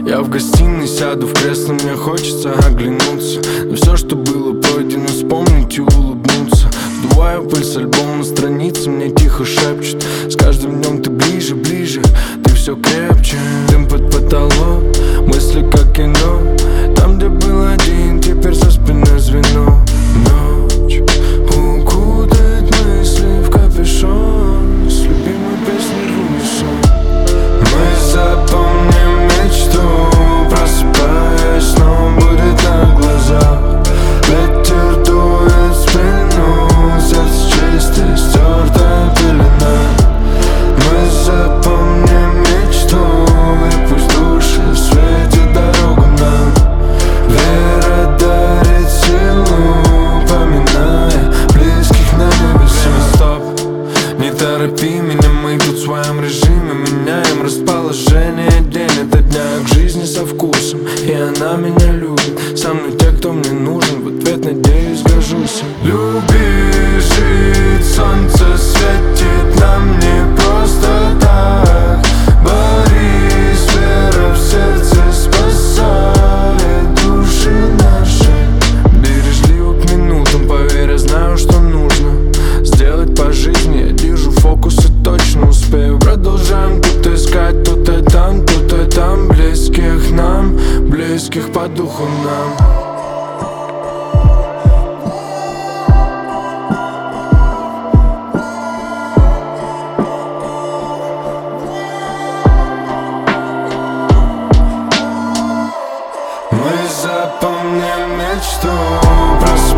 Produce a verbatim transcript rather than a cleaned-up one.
Я в гостиной сяду в кресло, мне хочется оглянуться на все, что было пройдено, вспомнить и улыбнуться. Вдуваю пыль с альбома, страницы мне тихо шепчут: с каждым днем ты ближе, ближе, ты все крепче. Дым под потолок, мысли как кино. Там, где был один, теперь за спиной звено. Ночь укутает мысли в капюшон, с любимой песней в унисон. Мы запомним мечту, просыпаясь, но будет на глазах. Ветер дует в спину, сердце чистое, стертая пелена. Мы запомним мечту, и пусть души светит дорогу нам. Вера дарит силу, поминая близких на небесах. Стоп, не торопи меня, мы тут в своем режиме меняем расположение день ото дня к жизни со вкусом. И она меня любит, со мной те, кто мне нужен. В ответ, надеюсь, сгожусь. Люби жить, солнце светит нам не просто так. Борис, вера в сердце спасает души наши. Бережливо к минутам, поверь, я знаю, что нужно сделать по жизни. Я держу фокус и точно успею. Продолжаем тут искать, тут и там, тут и там близких нам, близких по духу нам. Мы запомним мечту.